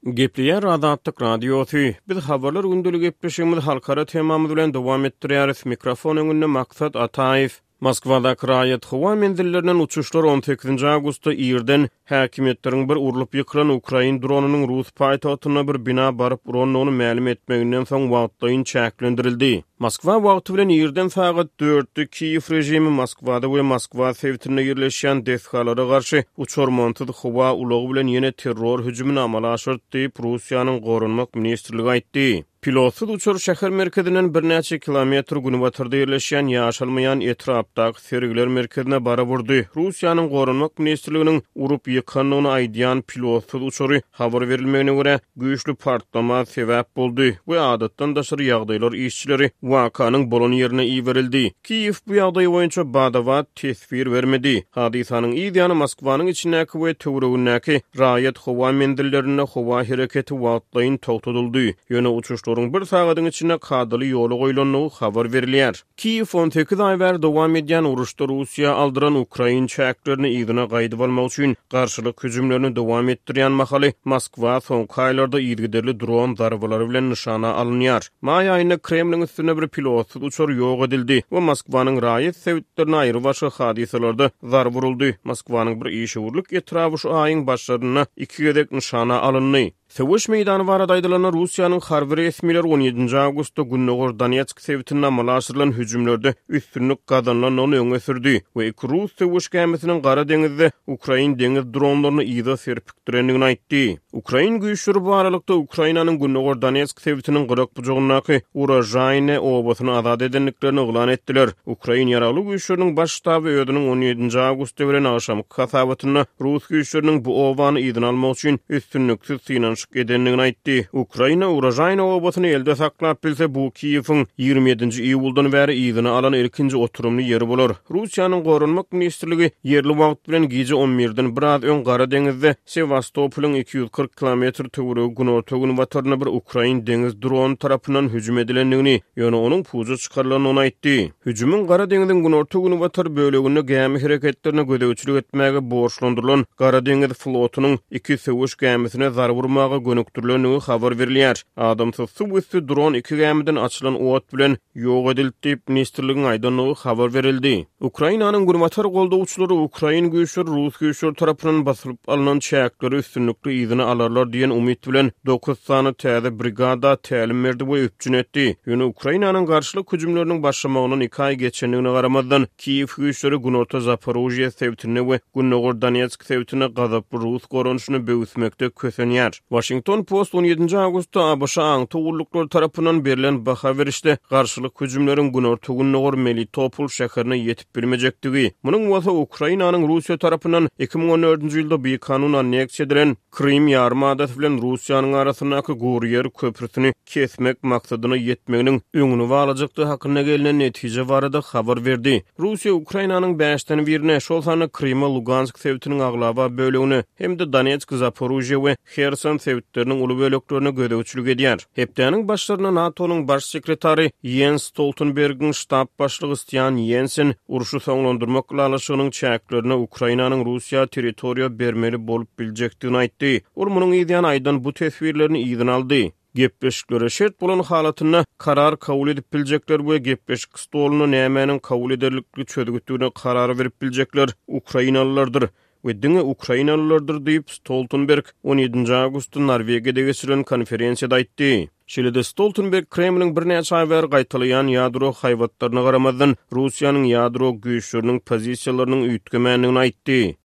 Gepliyer Adatlyk radiosu. Biz habarlar gündüli gepleşigimiz halkara temamyz bilen dowam etdirýäris. Mikrofon öňünde Maksat Ataýew. Moskvada Raýat Howa mendillerinden uçuşlar 18 awgustda ýerden häkimetleriň bir urulyp ýykylan Ukrain dronunyň Rus paýtagtyna bir bina baryp uranlygyny ma'lum etmeginden soň wagtlaýyn çäklendirildi. Moskwa wagty bilen ýerden sagat 4-de Kiýew rejimi Moskwada we Moskwa sewtine ýerleşýän deshalara garşy uçur montudy Howa ulagy bilen ýene terror hüjümini amala aşyrdy diýip Russiýanyň gorunmak ministrligi aýtdy. Pilotsuz uçur şäher merkezinden bir näçe kilometr günüwatyrda ýerleşýän ýaşalmaýan etrapdaky sergiler merkezine bara burdy. Russiýanyň gorunmak ministrliginiň urup ýykanyny aýdýan pilotsuz uçury habar berilmegine görä güýçlü partlama sebäp boldy. Bu adatdan daşary ýagdaýlar işçileri wakanyň bolan ýerine iýerildi. Kiýew bu ýagdaý boýunça badawat tesbir bermedi. Hadisanyň ýygyny Moskwanyň içindäki we töweregindäki Raýat Howa mendillerine Howa hereketi wagtlaýyn togtadyldy. Ýöne uçuşlar bir sagatyň içinde kadyly ýoly goýulanlygy habar berilýär. Kiýew 18 ay bäri dowam edýän uruşda Russiýa aldyran Ukrain çäklerini ýygyna gaýdyp almak üçin garşylyk hüjümlerini dowam etdirýän mahaly Moskwa soňky aýlarda ýygyderli dron darbalary bilen nyşana alynýar. Maý aýynda Kremliň üstüne bir pilotsuz uçur ýok edildi we Moskwanyň Raýat sewtlerine aýry başga hadiselarda zar vuruldy. Moskwanyň bir işgürlük etrapy şu aýyň başlaryna 2 gedek nyşana alyndy. Sewuş meýdany barada aýdylan Russiýanyň harby resmiler 17 awgustda Günnogor Donetsk sewtine malaşyrylan hüjümlerde üstünlük gazanlanyny öňe sürdi we iki Rus sewuş gemisiniň Gara deňizde Ukrain deňiz dronlaryny ýyda serpikdirendigini aýtdy. Ukrain güýçleri bu aralykda Ukrainanyň Günnogor Donetsk sewtiniň gyrak bujagyndaky Urozhayne obasyny azad edenliklerini oglan etdiler. Ukrain ýaraly güýçleriniň baş ştaby öýüdiniň 17 awgustda beren aşamky hasabatyna Rus güýçleriniň bu obany ýydan almak üçin üstünlüksiz synanşyk edenligini aýtdy. Ukraina Urozhayne obasyny elde saklap bilse bu Kiýewiň 27-nji iýuldan bäri ýygyny alan ilkinji oturumly ýeri bolar. Russiýanyň gorunmak ministrligi ýerli wagt bilen gije 11-den biraz öň Gara deňizde Sevastopolyň 240 kilometr töweregi günorta batarına bir Ukrain deňiz dron tarapyndan hüjüm edilendigini, ýöne onuň puja çykarylanyny aýtdy. Hüjümün Gara deňiziň günorta batar böleginde gämi hereketlerine gödäwçilik etmäge borçlandyrylan Gara deňiz flotunyň 2 sewuş gemisine zar vurmagy gönükdirilenigi habar berilýär. Adamsyz suw üstü dron 2 gemiden açylan owat bilen ýok edildi diýip ministrligiň aýdanlygy habar berildi. Ukrainanyň gurmatar goldawçylary Ukrain güýçleri Rus güýçleri tarapyndan basylyp alynan çäkleri üstünlükli ýygyny alarlar diýen umyt bilen 9 sany täze brigada tälim berdi we üpjün etdi. Ýöne Ukrainanyň garşylyk hüjümleriniň başlamagynyň 2 ay geçendigine garamazdan Kiýew güýçleri Günorta Zaporojye sewtine we Günnogor Donetsk sewtine gazap Rus goranşyny böwüsmekde kösenýär. Washington Post 17 awgustda ABŞ aňtugurluklar tarapyndan berilen baha berişde garşylyk hüjümleriň Günnogor Melitopol şäherine ýetip bilmejektigi. Munyň wasa Ukrainanyň Russiýa tarapyndan 2014-nji ýylda bir kanun anneksiýa edilen Krim ýarmadasy bilen Russiýanyň arasyndaky Guryer köprüsini kesmek maksadyna ýetmeginiň öňüni alajakdy hakyna gelinen netije barada habar berdi. Russiýa Ukrainanyň 5-den birine şol sany Krima Lugansk sewtiniň aglaba bölegini hem-de Donetsk, Zaporojye we Kherson sewtleriniň uly böleklerine gödäwçilik edýär. Hepdeniň başlaryna NATO'nyň baş sekretary Jens Stoltenbergiň ştab başlygy Stian Jensen uruşy soňlandyrmak ulaşygynyň çäklerini Ukrainanyň Russiýa territoriýa bermeli bolup biljekdigini aýtdy. Munyň ýydan aýdan bu tesbirlerini ýydan aldy. Gepleşiklere şert bolan halatyna karar kabul edip biljekler we gepleşik stoluny nämäniň kabul ederlikli çözgütdigine karar berip biljekler Ukrainalılardyr. We diňe Ukrainalılardyr diýip Stoltenberg 17 awgustda Norwegiýada geçirilen konferensiýada aýtdy. Şeýle-de Stoltenberg Kremliň bir näçe ay bäri gaýtalyan ýadro haýwatlaryna garamazdan Russiýanyň ýadro güýçleriniň pozisiýalarynyň üýtgemänligini aýtdy.